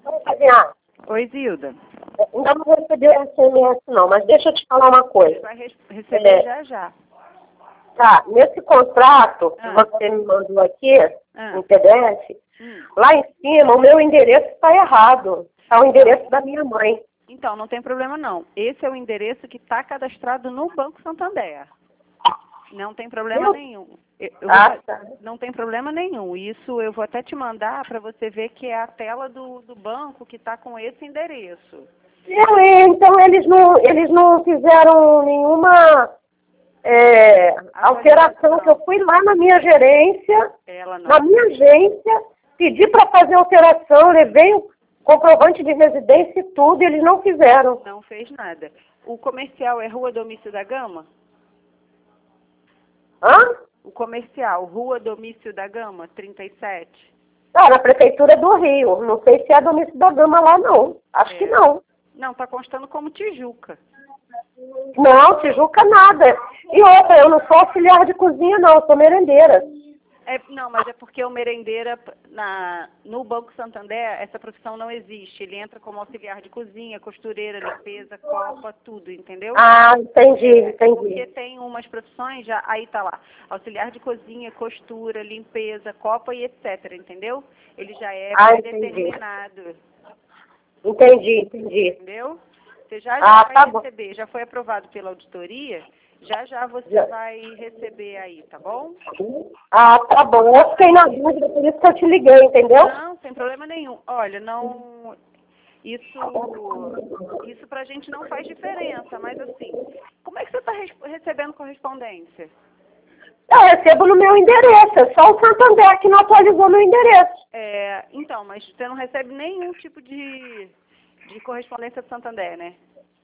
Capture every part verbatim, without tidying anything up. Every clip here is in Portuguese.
Fabiana, Oi, Zilda. ainda não recebi o S M S não, mas deixa eu te falar uma Você coisa. vai re- receber É. já já. Tá, nesse contrato que Ah. você me mandou aqui, Ah. em P D F, Hum. lá em cima o meu endereço está errado. Está o endereço da minha mãe. Então, não tem problema não. Esse é o endereço que está cadastrado no Banco Santander. Não tem problema Meu- nenhum. Eu- eu Ah, vou- tá. Não tem problema nenhum. Isso eu vou até te mandar para você ver que é a tela do, do banco que está com esse endereço. Eu, então eles não, eles não fizeram nenhuma é, alteração, que eu fui lá na minha gerência, Ela não. na minha agência, pedi para fazer alteração, levei o comprovante de residência e tudo, e eles não fizeram. Não fez nada. O comercial é Rua Domício da Gama? Hã? O comercial, Rua Domício da Gama, trinta e sete? Ah, na prefeitura do Rio. Não sei se é Domício da Gama lá, não. Acho É. que não. Não, está constando como Tijuca. Não, Tijuca nada. E outra, eu não sou auxiliar de cozinha, não. Eu sou merendeira. É, não, mas é porque o merendeira, na, no Banco Santander, essa profissão não existe. Ele entra como auxiliar de cozinha, costureira, limpeza, copa, tudo, entendeu? Ah, entendi, Porque entendi. tem umas profissões, já aí tá lá, auxiliar de cozinha, costura, limpeza, copa e etc, entendeu? Ele já é Ah, entendi. pré-determinado, Entendi, entendi. entendeu? Você já, Ah, já vai tá bom. receber, já foi aprovado pela auditoria, já já você Já. vai receber aí, tá bom? Ah, tá bom. Eu fiquei na dúvida, por isso que eu te liguei, entendeu? Não, sem problema nenhum. Olha, não. Isso, isso pra gente não faz diferença, mas assim, como é que você está recebendo correspondência? Eu recebo no meu endereço. É só o Santander que não atualizou meu endereço. É, então, mas você não recebe nenhum tipo de, de correspondência do Santander, né?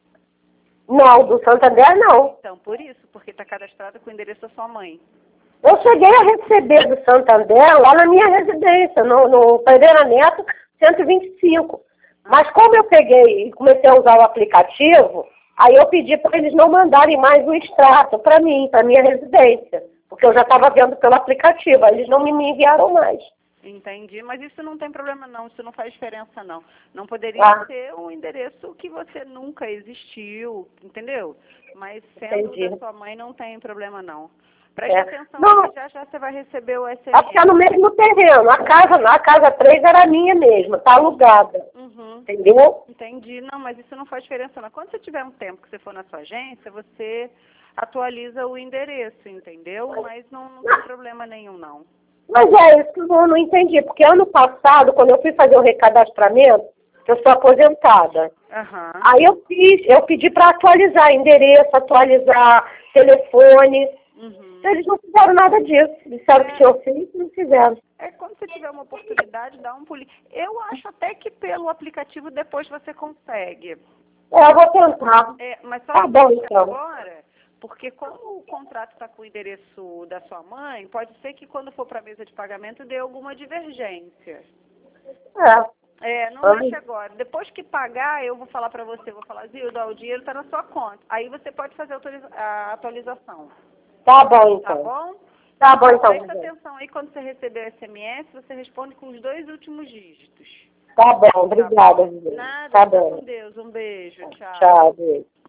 Não, do Santander não. Então, por isso, porque está cadastrado com o endereço da sua mãe. Eu cheguei a receber do Santander lá na minha residência, no, no Pereira Neto, cento e vinte e cinco. Mas como eu peguei e comecei a usar o aplicativo, aí eu pedi para eles não mandarem mais o extrato para mim, para minha residência. Porque eu já estava vendo pelo aplicativo, aí eles não me enviaram mais. Entendi, mas isso não tem problema não, isso não faz diferença não. Não poderia Ah. ser um endereço que você nunca existiu, entendeu? Mas sendo Entendi. da sua mãe não tem problema não. Preste É. atenção Não. que já já você vai receber o S M Acho que é S. no mesmo terreno. A casa, a casa três era minha mesmo, tá alugada. Uhum. Entendeu? Entendi, não, mas isso não faz diferença não. Quando você tiver um tempo que você for na sua agência, você atualiza o endereço, entendeu? Mas não, não tem problema nenhum não. Mas é isso que eu não, não entendi, porque ano passado, quando eu fui fazer o recadastramento, eu sou aposentada. Aham. Aí eu fiz, eu pedi para atualizar endereço, atualizar telefone. Uhum. Eles não fizeram nada disso. Disseram que tinham feito e não fizeram. É quando você tiver uma oportunidade, dá um pulinho. Eu acho até que pelo aplicativo depois você consegue. É, eu vou tentar. É, mas só Tá que bom, então. agora, porque como o contrato está com o endereço da sua mãe, pode ser que quando for para a mesa de pagamento dê alguma divergência. É. É, não Ai. deixe agora. Depois que pagar, eu vou falar para você, vou falar, Zilda, o dinheiro está na sua conta. Aí você pode fazer a autoriza- a atualização. Tá bom, Tá então. bom? Tá bom, então. Presta atenção aí, quando você receber o S M S, você responde com os dois últimos dígitos. Tá bom, obrigada, Tá bom? Vivi. Nada, Tá fica bom. com Deus. Um beijo, tchau. Tchau, beijo.